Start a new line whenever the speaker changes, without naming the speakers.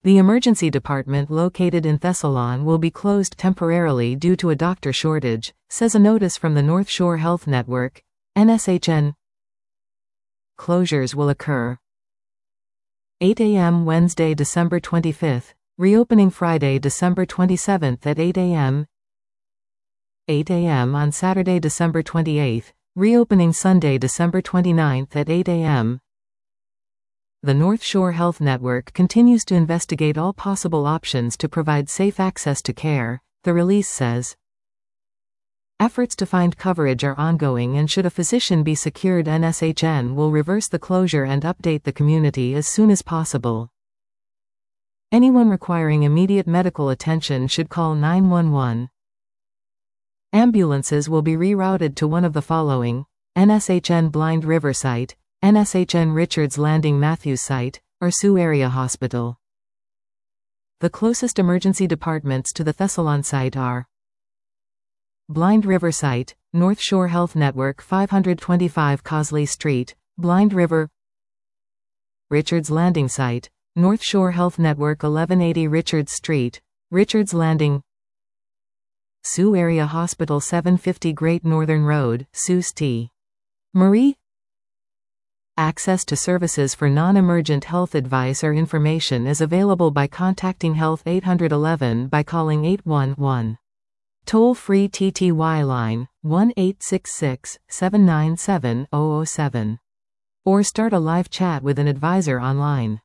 The emergency department located in Thessalon will be closed temporarily due to a doctor shortage, says a notice from the North Shore Health Network, NSHN. Closures will occur 8 a.m. Wednesday, December 25th, reopening Friday, December 27th at 8 a.m. 8 a.m. on Saturday, December 28th, reopening Sunday, December 29th at 8 a.m. The North Shore Health Network continues to investigate all possible options to provide safe access to care, the release says. Efforts to find coverage are ongoing, and should a physician be secured, NSHN will reverse the closure and update the community as soon as possible. Anyone requiring immediate medical attention should call 911. Ambulances will be rerouted to one of the following: NSHN Blind River Site, NSHN Richards Landing Matthews Site, or Sioux Area Hospital. The closest emergency departments to the Thessalon site are Blind River Site, North Shore Health Network 525 Cosley Street, Blind River. Richards Landing Site, North Shore Health Network 1180 Richards Street, Richards Landing. Sioux Area Hospital 750 Great Northern Road, Sault Ste. Marie. Access to services for non-emergent health advice or information is available by contacting Health 811 by calling 811. Toll-free TTY line, 1-866-797-007. Or start a live chat with an advisor online.